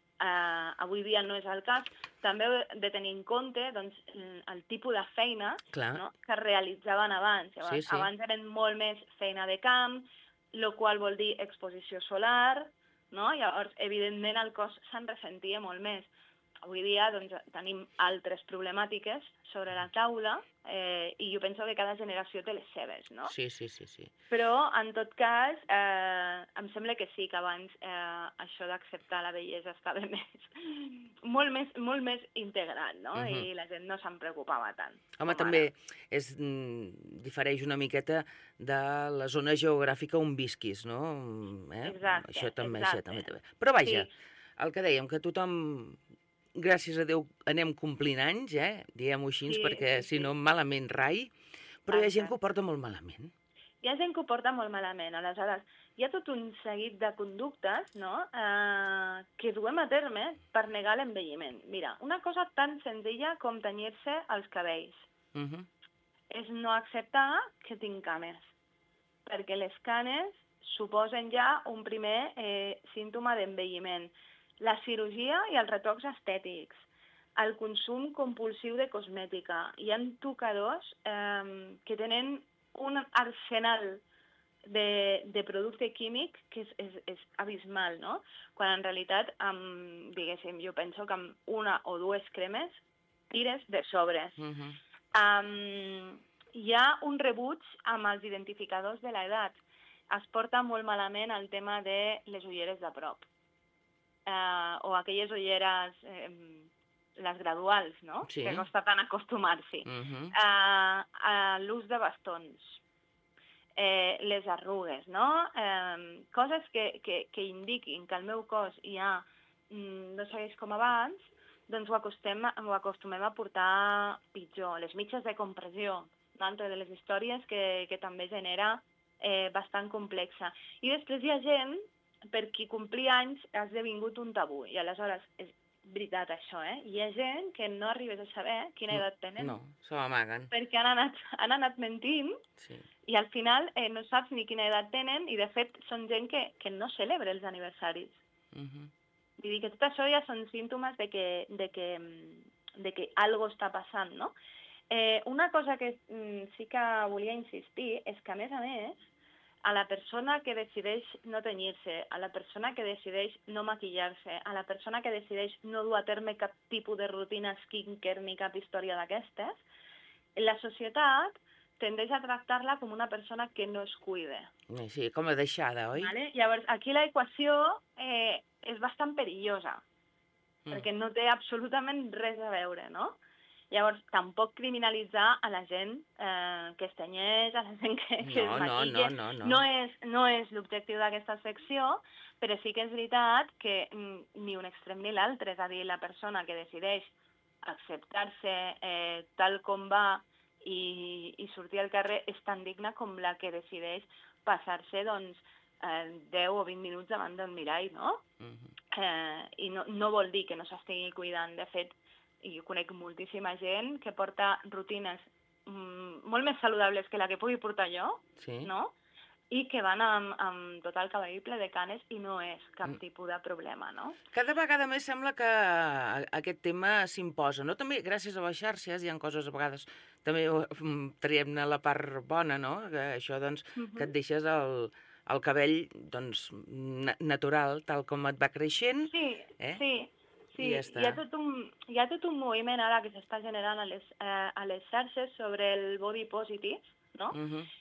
Uh, avui dia no és el cas. També heu de tenir en compte, doncs, el tipus de feina, Clar. no?, que realitzaven abans. Llavors, Sí, sí. Abans eren molt més feina de camp, el qual vol dir exposició solar, no? Llavors, evidentment, el cos se'n ressentia molt més. Avui dia doncs, tenim altres problemàtiques sobre la taula eh, i jo penso que cada generació té les seves, no? Sí, sí, sí, sí. Però, en tot cas, eh, em sembla que sí, que abans eh, això d'acceptar la bellesa estava més, molt més, molt més integrat, no? Mhm. I la gent no se'n preocupava tant. Home, com també ara. és, mm, difereix una miqueta de la zona geogràfica on visquis, no? Eh? Exacte, Això també, exacte. això també, també. Però vaja, Sí. el que dèiem, que tothom, gràcies a Déu, anem complint anys, eh? Diguem-ho així, Sí, perquè sí, si sí. no, malament rai, però hi ha gent Exacte. que ho porta molt malament. Hi ha gent que ho porta molt malament. Aleshores, hi ha tot un seguit de conductes, no?, eh, que duem a terme per negar l'envelliment. Mira, una cosa tan senzilla com tenyir-se els cabells. Uh -huh. És no acceptar que tinc cames, perquè les canes suposen ja un primer eh, símptoma d'envelliment. La cirurgia i els retocs estètics, el consum compulsiu de cosmètica. Hi ha tocadors eh, que tenen un arsenal de, de producte químic que és, és, és abismal, no? Quan en realitat, amb, diguéssim, jo penso que amb una o dues cremes tires de sobres. Uh -huh. Um, hi ha un rebuig amb els identificadors de l'edat. Es porta molt malament el tema de les ulleres de prop. Uh, o aquelles ulleres, eh, les graduals, no? Sí. Que costa tant acostumar-s'hi. Uh -huh. uh, uh, L'ús de bastons, eh, les arrugues, no? Eh, coses que, que, que indiquin que el meu cos ja mm, no segueix com abans, doncs ho, acostem, ho acostumem a portar pitjor. Les mitges de compressió, una altra de les històries que, que també genera eh, bastant complexa. I després hi ha gent per qui complir anys ha esdevingut un tabú, i aleshores és veritat això, eh? Hi ha gent que no arribes a saber quina edat tenen, No, se l'amaguen. perquè han anat, han anat mentint Sí. i al final eh, no saps ni quina edat tenen, i de fet són gent que, que no celebra els aniversaris. Uh -huh. Vull dir que tot això ja són símptomes de que, de que, de que algo està passant, no? Eh, una cosa que mm, sí que volia insistir és que, a més a més, a la persona que decideix no tenyir-se, a la persona que decideix no maquillar-se, a la persona que decideix no dur a terme cap tipus de rutina skincare ni cap història d'aquestes, la societat tendeix a tractar-la com una persona que no es cuide. Sí, com a deixada, oi? Vale? Llavors, aquí la equació eh, és bastant perillosa, Mm. perquè no té absolutament res a veure, no? Llavors, tampoc criminalitzar a la gent eh, que es tenyeix, a la gent que, que No, es no, maquilla. no, no, no. No és, no és l'objectiu d'aquesta secció, però sí que és veritat que mm, ni un extrem ni l'altre. És a dir, la persona que decideix acceptar-se eh, tal com va i, i sortir al carrer és tan digna com la que decideix passar-se, doncs, eh, deu o vint minuts davant del mirall, no? Uh -huh. Eh, I no, no vol dir que no s'estigui cuidant. De fet, jo conec moltíssima gent que porta rutines mm, molt més saludables que la que pugui portar jo, Sí. no? I que van amb, amb tot el cabell ple de canes i no és cap Mm. tipus de problema, no? Cada vegada més sembla que a- aquest tema s'imposa, no? També gràcies a les xarxes hi ha coses a vegades, també mm, traiem-ne la part bona, no? Que això, doncs, Mhm. que et deixes el, el cabell, doncs, na natural, tal com et va creixent. Sí, Eh? sí. Sí, i ja està. hi ha tot un, hi ha tot un moviment ara que s'està generant a les, eh, a les xarxes sobre el body positive, no? Uh -huh.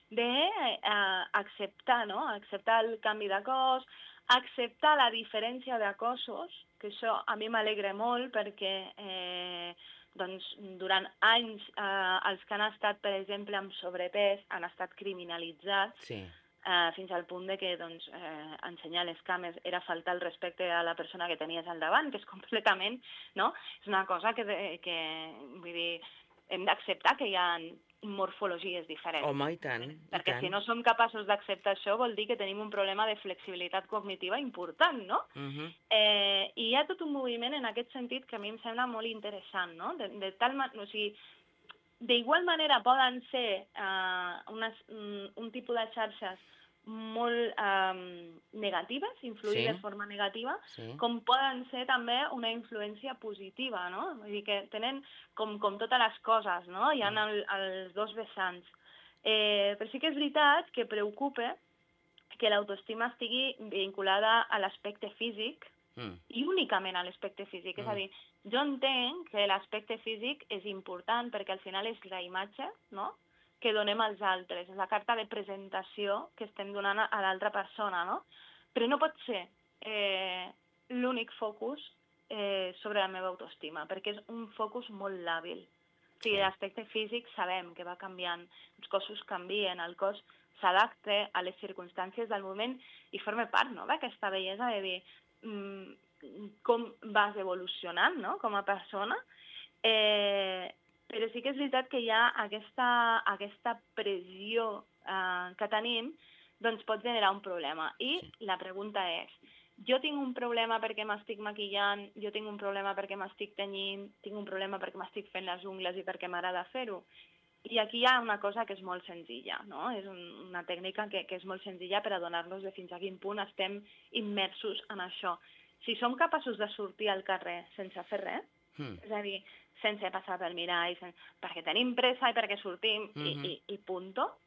d'acceptar, no? Acceptar el canvi de cos, acceptar la diferència de cossos, que això a mi m'alegra molt perquè eh, doncs, durant anys eh, els que han estat, per exemple, amb sobrepès han estat criminalitzats, Sí. eh, fins al punt de que doncs, eh, ensenyar les cames era faltar el respecte a la persona que tenies al davant, que és completament, no? És una cosa que, de, que vull dir, hem d'acceptar que hi ha morfologies diferents. Home, i tant, i Perquè tant. si no som capaços d'acceptar això vol dir que tenim un problema de flexibilitat cognitiva important, no? Uh -huh. eh, I hi ha tot un moviment en aquest sentit que a mi em sembla molt interessant, no? De, de tal ma... o sigui, d'igual manera poden ser uh, unes, un, un tipus de xarxes molt um, negatives, influir Sí. de forma negativa, Sí. com poden ser també una influència positiva, no? Vull dir que tenen com, com totes les coses, no? Hi ha el, els dos vessants. Eh, però sí que és veritat que preocupa que l'autoestima estigui vinculada a l'aspecte físic Mm. i únicament a l'aspecte físic. Mm. És a dir, jo entenc que l'aspecte físic és important perquè al final és la imatge, no?, que donem als altres, és la carta de presentació que estem donant a l'altra persona, no? Però no pot ser eh, l'únic focus eh, sobre la meva autoestima, perquè és un focus molt làbil. O sigui, Sí. l'aspecte físic sabem que va canviant, els cossos canvien, el cos s'adapta a les circumstàncies del moment i forma part, no?, d'aquesta bellesa de dir mm, com vas evolucionant, no?, com a persona. Eh, però sí que és veritat que hi ha aquesta, aquesta pressió eh, que tenim, doncs pot generar un problema. I Sí. la pregunta és, jo tinc un problema perquè m'estic maquillant, jo tinc un problema perquè m'estic tenyint, tinc un problema perquè m'estic fent les ungles i perquè m'agrada fer-ho. I aquí hi ha una cosa que és molt senzilla, no? És un, una tècnica que, que és molt senzilla per adonar-nos de fins a quin punt estem immersos en això. Si som capaços de sortir al carrer sense fer res, Mm. és a dir, sense passar pel mirall, sen... perquè tenim pressa i perquè sortim Mhm. i, i, i punto,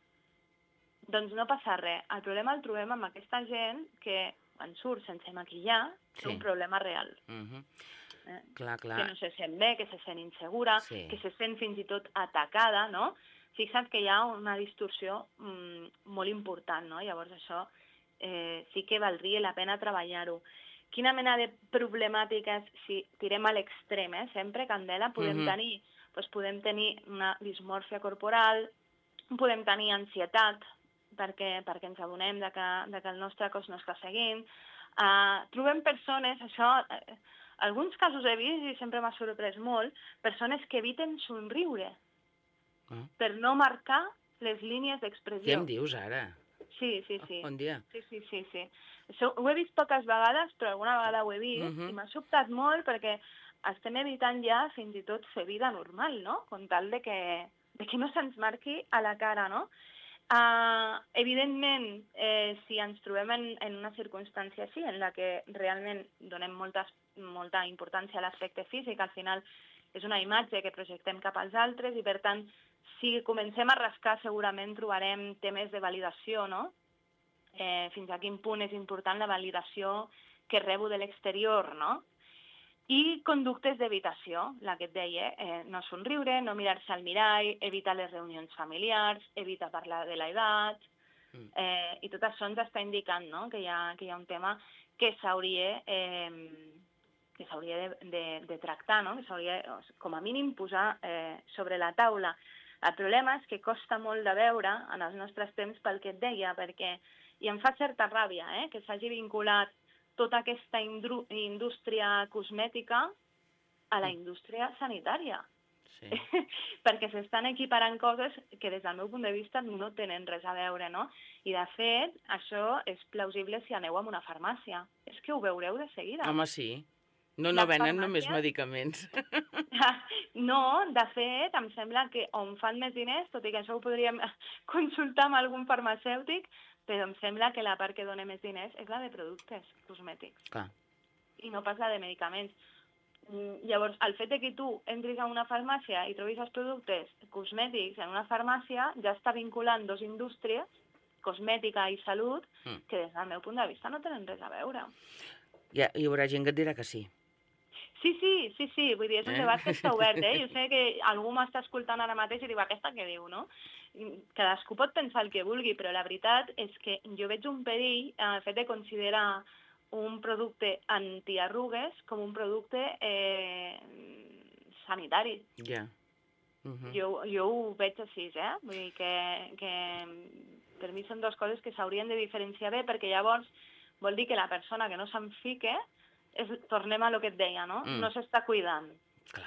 doncs no passa res. El problema el trobem amb aquesta gent que quan surt sense maquillar té Sí. un problema real. Mhm. Eh? Clar, Que clar. no se sent bé, que se sent insegura, Sí. que se sent fins i tot atacada, no? Fixa't que hi ha una distorsió mm, molt important, no? Llavors això eh, sí que valdria la pena treballar-ho. Quina mena de problemàtiques, si tirem a l'extrem, eh, sempre, Candela, podem Mhm. tenir? Doncs podem tenir una dismòrfia corporal, podem tenir ansietat, perquè, perquè ens adonem de que, de que el nostre cos no està seguint. Uh, trobem persones, això, eh, alguns casos he vist i sempre m'ha sorprès molt, persones que eviten somriure Ah. per no marcar les línies Què d'expressió. em dius ara? Sí, sí, sí. Bon dia. Sí, sí, sí, sí. Això ho he vist poques vegades, però alguna vegada ho he vist, Mhm. i m'ha sobtat molt perquè estem evitant ja fins i tot fer vida normal, no? Com tal de que, de que no se'ns marqui a la cara, no? Uh, evidentment, eh, si ens trobem en, en una circumstància així, en la que realment donem moltes, molta importància a l'aspecte físic, al final és una imatge que projectem cap als altres i, per tant, si comencem a rascar segurament trobarem temes de validació, no? Eh, fins a quin punt és important la validació que rebo de l'exterior, no? I conductes d'evitació, la que et deia, eh, no somriure, no mirar-se al mirall, evitar les reunions familiars, evitar parlar de l'edat, eh, i tot això ens està indicant, no?, que hi ha, que hi ha un tema que s'hauria eh, que s'hauria de, de, de tractar, no?, que s'hauria, com a mínim, posar eh, sobre la taula. El problema és que costa molt de veure en els nostres temps pel que et deia, perquè, i em fa certa ràbia, eh, que s'hagi vinculat tota aquesta indru- indústria cosmètica a la indústria sanitària. Sí. Perquè s'estan equiparant coses que des del meu punt de vista no tenen res a veure, no? I de fet, això és plausible si aneu a una farmàcia. És que ho veureu de seguida. Home, sí. No, no Les venen només farmàcies- medicaments. No, de fet, em sembla que on fan més diners, tot i que això ho podríem consultar amb algun farmacèutic, però em sembla que la part que dona més diners és la de productes cosmètics Clar. i no pas la de medicaments. Mm, Llavors, el fet de que tu entris a una farmàcia i trobis els productes cosmètics en una farmàcia ja està vinculant dos indústries, cosmètica i salut, Mm. que des del meu punt de vista no tenen res a veure. Hi, ha, hi haurà gent que et dirà que sí. Sí, sí, sí, sí, vull dir, és un Eh? debat que està obert, eh? Jo sé que algú m'està escoltant ara mateix i diu, aquesta què diu, no? Cadascú pot pensar el que vulgui, però la veritat és que jo veig un perill en el fet de considerar un producte antiarrugues com un producte eh, sanitari. Ja. Uh -huh. Jo, jo ho veig així, eh? Vull dir que, que per mi són dues coses que s'haurien de diferenciar bé, perquè llavors vol dir que la persona que no se'n fique, és, tornem a lo que et deia, no? Mm. No s'està cuidant. Clar.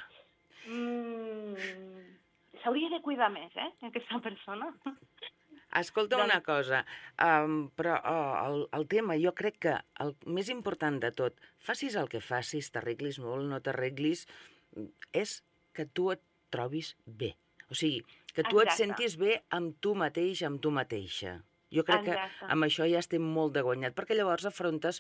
Mm, s'hauria de cuidar més, eh, aquesta persona. Escolta Doncs- una cosa, um, però oh, el, el tema, jo crec que el més important de tot, facis el que facis, t'arreglis molt, no t'arreglis, és que tu et trobis bé. O sigui, que tu et Exacte. sentis bé amb tu mateix, amb tu mateixa. Jo crec Exacte. que amb això ja estem molt de guanyat, perquè llavors afrontes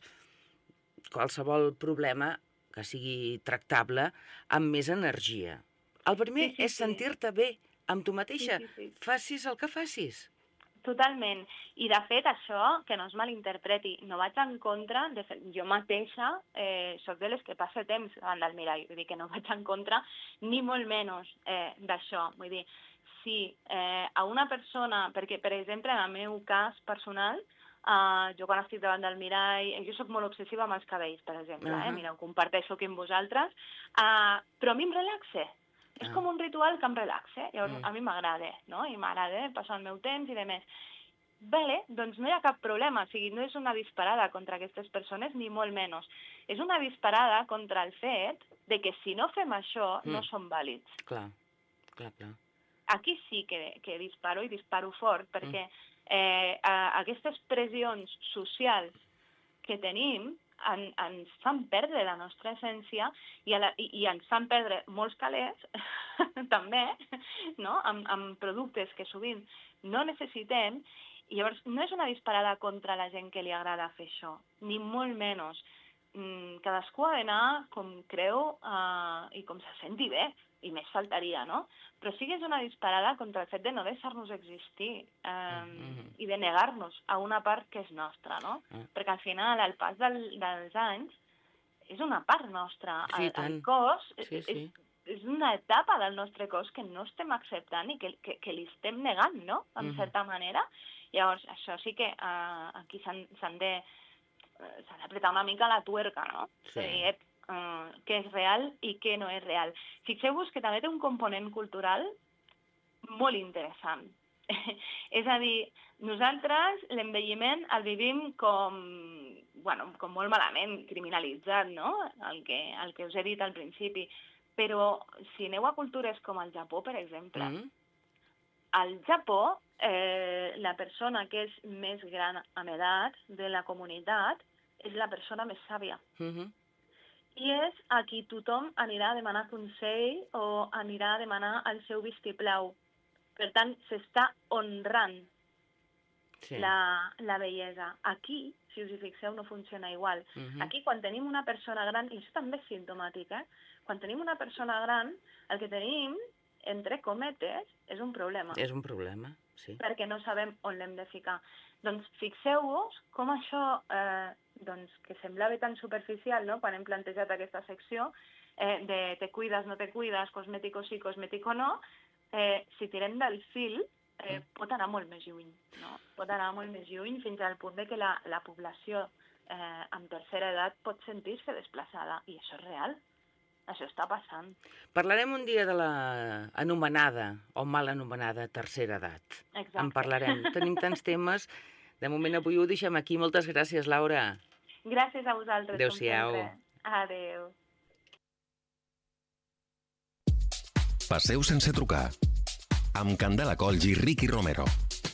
qualsevol problema que sigui tractable amb més energia. El primer Sí, sí, és sí. sentir-te bé amb tu mateixa, Sí, sí, sí. facis el que facis. Totalment. I, de fet, això, que no es malinterpreti, no vaig en contra, de fet, jo mateixa eh, soc de les que passa temps davant del mirall, vull dir que no vaig en contra ni molt menys eh, d'això. Vull dir, si eh, a una persona, perquè, per exemple, en el meu cas personal, Uh, jo quan estic davant del mirall, jo sóc molt obsessiva amb els cabells, per exemple, uh -huh. eh? Mira, ho comparteixo aquí amb vosaltres, uh, però a mi em relaxa. És Ah. com un ritual que em relaxa, llavors Mm. a mi m'agrada, no? I m'agrada passar el meu temps i de més. Vale, doncs no hi ha cap problema, o sigui, no és una disparada contra aquestes persones, ni molt menys. És una disparada contra el fet de que si no fem això, Mm. no som vàlids. Clar, clar, clar. Aquí sí que, que disparo, i disparo fort, perquè eh, a, aquestes pressions socials que tenim en, ens fan perdre la nostra essència i, a la, i, i ens fan perdre molts calés, també, no? amb, amb productes que sovint no necessitem, i llavors no és una disparada contra la gent que li agrada fer això, ni molt menys. Mm, cadascú ha d'anar com creu uh, i com se senti bé, i més faltaria, no? Però sí que és una disparada contra el fet de no deixar-nos existir um, Mm-hmm. i de negar-nos a una part que és nostra, no? Mm. Perquè al final, al pas del, dels anys, és una part nostra. Sí, el, tant. el cos Sí, és, sí. és, és una etapa del nostre cos que no estem acceptant i que, que, que li estem negant, no?, en Mhm. certa manera. Llavors, això sí que uh, aquí s'han s'han de s'ha d'apretar una mica la tuerca, no? Sí. És a dir, uh, què és real i què no és real. Fixeu-vos que també té un component cultural molt interessant. És a dir, nosaltres l'envelliment el vivim com, bueno, com molt malament, criminalitzat, no?, el que, el que us he dit al principi. Però si aneu a cultures com el Japó, per exemple, Mm. al Japó, eh, la persona que és més gran en edat de la comunitat és la persona més sàvia. Mm-hmm. I és a qui tothom anirà a demanar consell o anirà a demanar el seu vistiplau. Per tant, s'està honrant Sí. la, la bellesa. Aquí, si us hi fixeu, no funciona igual. Mhm. Aquí, quan tenim una persona gran, i això també és simptomàtic, eh? Quan tenim una persona gran, el que tenim, entre cometes, és un problema. És un problema, sí. Perquè no sabem on l'hem de ficar. Doncs fixeu-vos com això, eh, doncs, que semblava tan superficial, no?, quan hem plantejat aquesta secció, eh, de te cuides, no te cuides, cosmètico sí, cosmètico no, eh, si tirem del fil, eh, pot anar molt més lluny, no? Pot anar molt més lluny fins al punt de que la, la població eh, amb tercera edat pot sentir-se desplaçada, i això és real. Això està passant. Parlarem un dia de la anomenada o mal anomenada tercera edat. Exacte. En parlarem. Tenim tants temes. De moment avui ho deixem aquí. Moltes gràcies, Laura. Gràcies a vosaltres, Adéu-siau. com sempre. Adéu. Passeu sense trucar. Amb Candela Colls i Ricky Romero.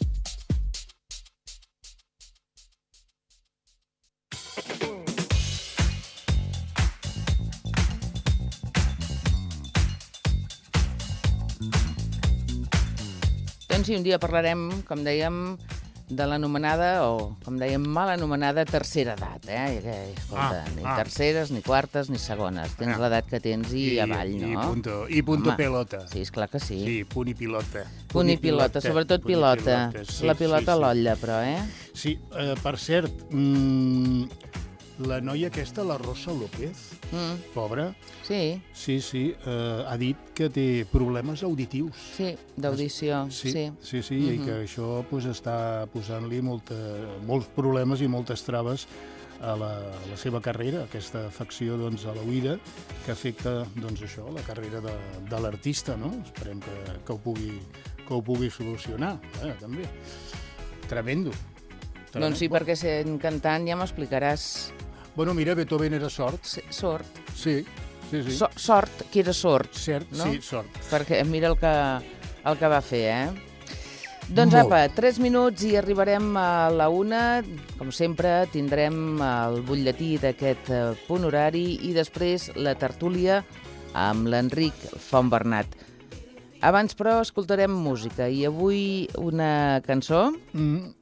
Doncs sí, un dia parlarem, com dèiem, de l'anomenada, o com dèiem, mal anomenada tercera edat, eh? Que, escolta, Ah, ni ah. terceres, ni quartes, ni segones. Tens Ah. l'edat que tens i, avall, no? I punto, i punto Home, pelota. Sí, esclar que sí. Sí, punt i pilota. Punt i pilota, sobretot punt i pilota. pilota, sí, La pilota sí, a sí. l'otlla, però, eh? Sí, eh, per cert, mm, La noia aquesta, la Rosa López, Mm. pobra, Sí, sí, sí, eh, ha dit que té problemes auditius. sí, d'audició, Sí, sí. sí, sí, i que això pues, està posant-li molta, molts problemes i moltes traves a la, a la seva carrera, aquesta afecció doncs, a l'oïda que afecta doncs, això, la carrera de, de l'artista, no? Esperem que, que, ho pugui, que ho pugui solucionar, eh, també. Tremendo. Tremendo. Doncs sí, perquè sent cantant ja m'explicaràs. Bueno, mira, Beethoven era sord. Sí, sort. Sí, sí, sí. So, sort, que era sort. Cert, no? sí, sord. Perquè mira el que, el que va fer, eh? Doncs Molt. apa, tres minuts i arribarem a la una. Com sempre, tindrem el butlletí d'aquest eh, punt horari i després la tertúlia amb l'Enric Fontbernat. Abans, però, escoltarem música i avui una cançó Mm.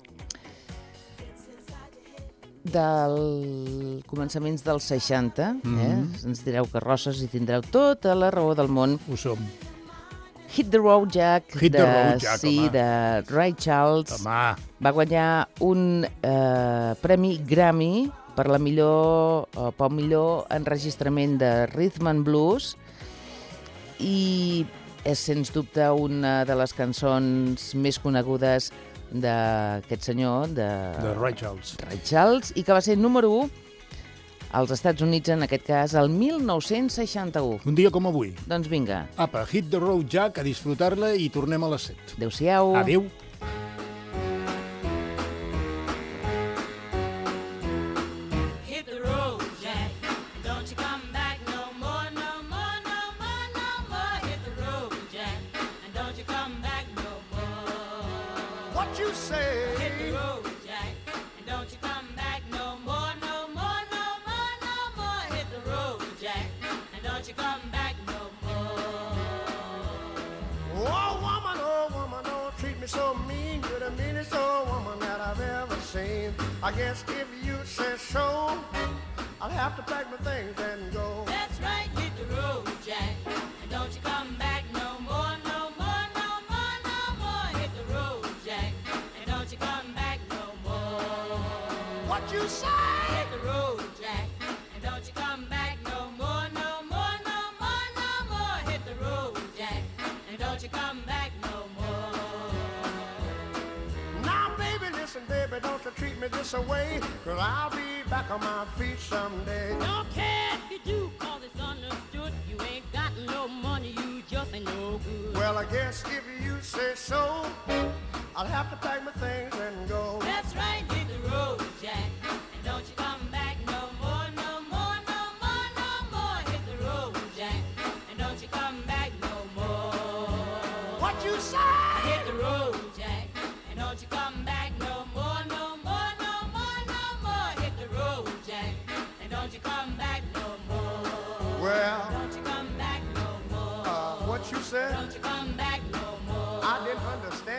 del començaments dels seixanta. Mhm. Eh? Ens direu carrosses i tindreu tota la raó del món. Ho som. Hit the Road Jack, Hit the de, Road Jack, sí, home. de Ray Charles. Home, Va guanyar un eh, premi Grammy per la millor, o pel millor enregistrament de Rhythm and Blues i és, sens dubte, una de les cançons més conegudes d'aquest senyor, de, de Ray Charles. Ray Charles, i que va ser número u als Estats Units, en aquest cas, el mil nou-cents seixanta-u. Un dia com avui. Doncs vinga, Apa, Hit the Road Jack, a disfrutar-la i tornem a les set. adéu-siau. Adéu. Hit the road, Jack. Don't you come back no more, no more, no more, no more. Hit the road, Jack. And don't you come back no more. What you say? Hit the road, Jack. And don't you come back no more, no more, no more, no more. Hit the road, Jack. And don't you come back no more. Oh, woman, oh, woman, don't treat me so mean. You're the meanest old woman that I've ever seen. I guess if you say so, I'll have to pack my things and go. That's right, hit the road, Jack. And don't you come back no more, no more, no more, no more. Hit the road, Jack. And don't you come back no more. What you say? Hit the road, Jack. And don't you come back no more, no more, no more, no more. Hit the road, Jack. And don't you come back no more. Now, baby, listen, baby, don't you treat me this away, 'cause I'll be back on my feet someday. Don't care if you do, 'cause it's understood. You ain't got no money, you just ain't no good. Well, I guess if you say so, I'll have to pack my things and go. That's right, hit the road, Jack. And don't you come back no more, no more, no more, no more. Hit the road, Jack. And don't you come back no more. What you say? Hit the road, Jack. And don't you come back no more, no more, no more, no more. Hit the road, Jack. And don't you come back no more. Well, Don't you come back no more. uh, what you said? Don't you come back no more. I didn't understand.